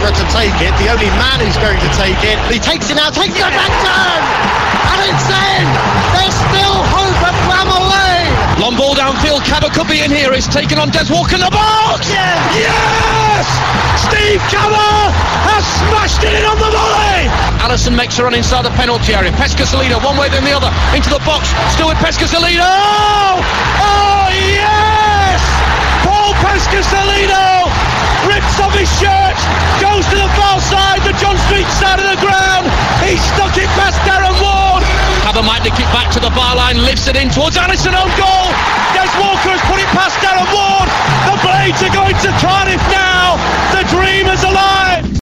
Cabra to take it, the only man who's going to take it. He takes it now, takes it back down, and it's in. There's still hope at Bramall Lane. Long ball downfield, Cabra could be in here. It's taken on Des Walker in the box. Yes! Steve Cabra has smashed it in on the volley. Allison makes a run inside the penalty area. Pescasolido, one way then the other, into the box, still with Pescasolido. Oh yes! Paul Pescasolido rips off his shirt, goes to the far side, the John Street side of the ground. He stuck it past Darren Ward. Cabra might nick it back to the bar line, lifts it in towards Allison on goal. Des Walker has put it past Darren Ward. The Blades are going to Cardiff now. The dream is alive.